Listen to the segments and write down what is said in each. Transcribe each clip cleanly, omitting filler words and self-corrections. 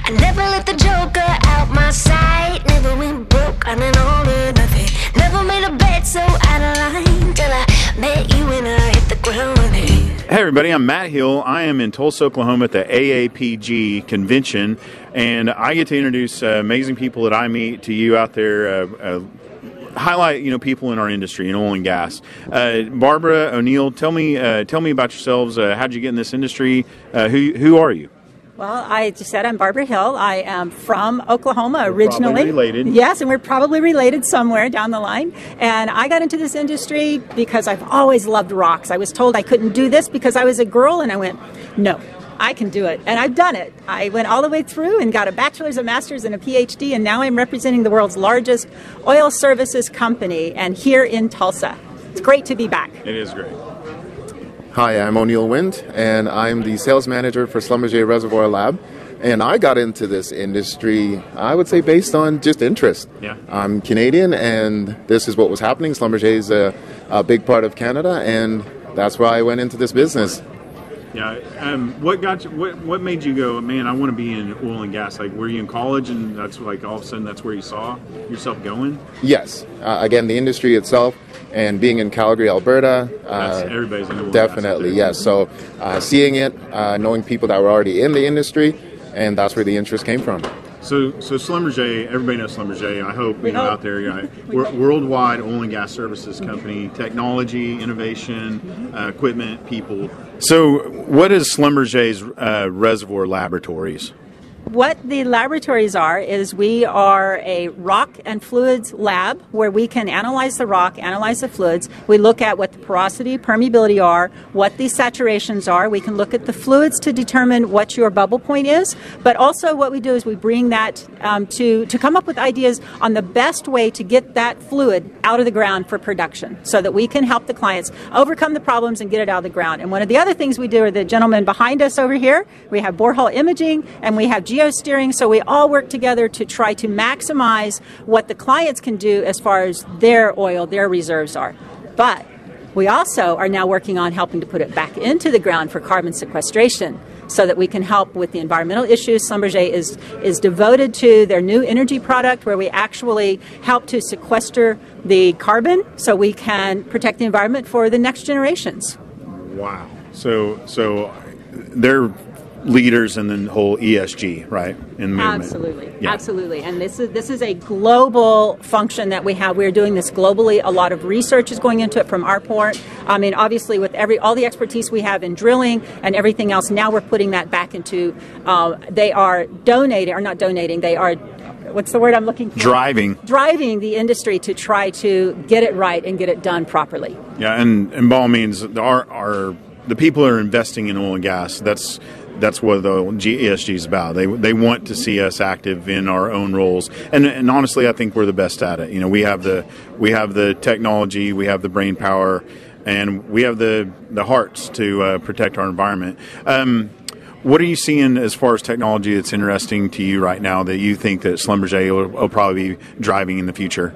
I never let the joker out my sight. Never went broke on an all or nothing. Never made a bet so out of line till I met you and I hit the ground running. Hey everybody, I'm Matt Hill. I am in Tulsa, Oklahoma at the AAPG convention, and I get to introduce amazing people that I meet to you out there. Highlight, people in our industry in oil and gas. Barbara O'Neill, tell me about yourselves. How'd you get in this industry? Who are you? Well, I just said I'm Barbara Hill. I am from Oklahoma originally. Probably related. Yes, and we're probably related somewhere down the line. And I got into this industry because I've always loved rocks. I was told I couldn't do this because I was a girl, and I went, no, I can do it. And I've done it. I went all the way through and got a bachelor's, a master's, and a PhD, and now I'm representing the world's largest oil services company, and here in Tulsa. It's great to be back. It is great. Hi, I'm O'Neill Wind, and I'm the sales manager for Schlumberger Reservoir Lab. And I got into this industry, I would say, based on just interest. Yeah. I'm Canadian, and this is what was happening. Schlumberger is a big part of Canada, and that's why I went into this business. Yeah. What got you? What made you go, man, I want to be in oil and gas? Like, were you in college, and that's like all of a sudden that's where you saw yourself going? Yes. Again, the industry itself, and being in Calgary, Alberta. Everybody's in oil and definitely, gas. Yes. So seeing it, knowing people that were already in the industry, and that's where the interest came from. So Schlumberger, everybody knows Schlumberger. I hope out there. We're worldwide oil and gas services company, technology, innovation, equipment, people. So, what is Schlumberger's Reservoir Laboratories? What the laboratories are is we are a rock and fluids lab where we can analyze the rock, analyze the fluids. We look at what the porosity, permeability are, what the saturations are. We can look at the fluids to determine what your bubble point is. But also what we do is we bring that to come up with ideas on the best way to get that fluid out of the ground for production so that we can help the clients overcome the problems and get it out of the ground. And one of the other things we do are the gentleman behind us over here. We have borehole imaging and we have geosteering, so we all work together to try to maximize what the clients can do as far as their oil, their reserves are. But we also are now working on helping to put it back into the ground for carbon sequestration so that we can help with the environmental issues. Schlumberger is devoted to their new energy product where we actually help to sequester the carbon so we can protect the environment for the next generations. Wow. So they're leaders in the whole ESG, right? In movement. Absolutely, yeah. Absolutely. And this is a global function that we have. We're doing this globally. A lot of research is going into it from our part. I mean, obviously, with all the expertise we have in drilling and everything else, now we're putting that back into. They are donating, or not donating. They are. What's the word I'm looking for? Driving the industry to try to get it right and get it done properly. Yeah, and by all means, the people that are investing in oil and gas, that's what the ESG is about. They want to see us active in our own roles, and honestly, I think we're the best at it. We have the technology, we have the brain power, and we have the hearts to protect our environment. What are you seeing as far as technology that's interesting to you right now that you think that Schlumberger will probably be driving in the future?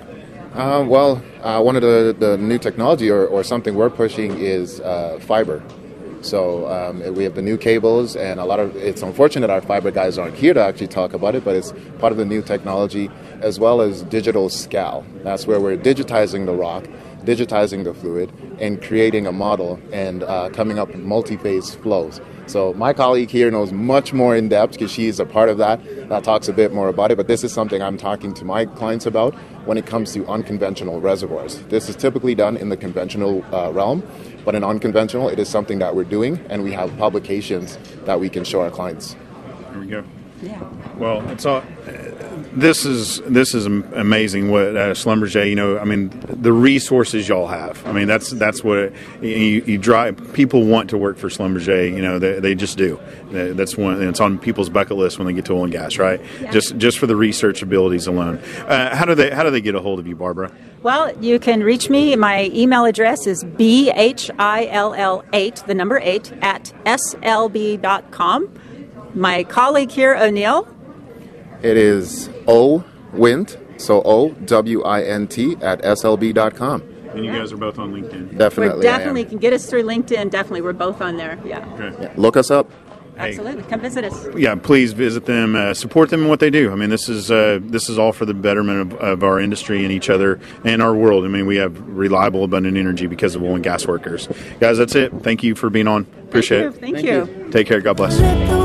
One of the new technology or something we're pushing is fiber. So we have the new cables, and it's unfortunate our fiber guys aren't here to actually talk about it, but it's part of the new technology, as well as digital scal. That's where we're digitizing the rock, digitizing the fluid, and creating a model and coming up with multi-phase flows. So my colleague here knows much more in depth because she's a part of that talks a bit more about it, but this is something I'm talking to my clients about when it comes to unconventional reservoirs. This is typically done in the conventional realm, but in unconventional, it is something that we're doing, and we have publications that we can show our clients. There we go. Yeah. Well, it's all. This is amazing. What Schlumberger, I mean, the resources y'all have. I mean, that's what you drive. People want to work for Schlumberger. They just do. That's one. It's on people's bucket list when they get to oil and gas, right? Yeah. Just for the research abilities alone. How do they get a hold of you, Barbara? Well, you can reach me. My email address is BHILL8, the number 8, at slb.com. My colleague here, O'Neill. It is Owint, so OWINT at slb.com. And you guys are both on LinkedIn. Definitely. We definitely can get us through LinkedIn. Definitely. We're both on there. Yeah. Okay. Yeah. Look us up. Absolutely. Come visit us. Yeah, please visit them, support them in what they do. I mean, this is all for the betterment of our industry and each other and our world. I mean, we have reliable, abundant energy because of oil and gas workers. Guys, that's it. Thank you for being on. Appreciate it. Thank you. Take care. God bless. Let the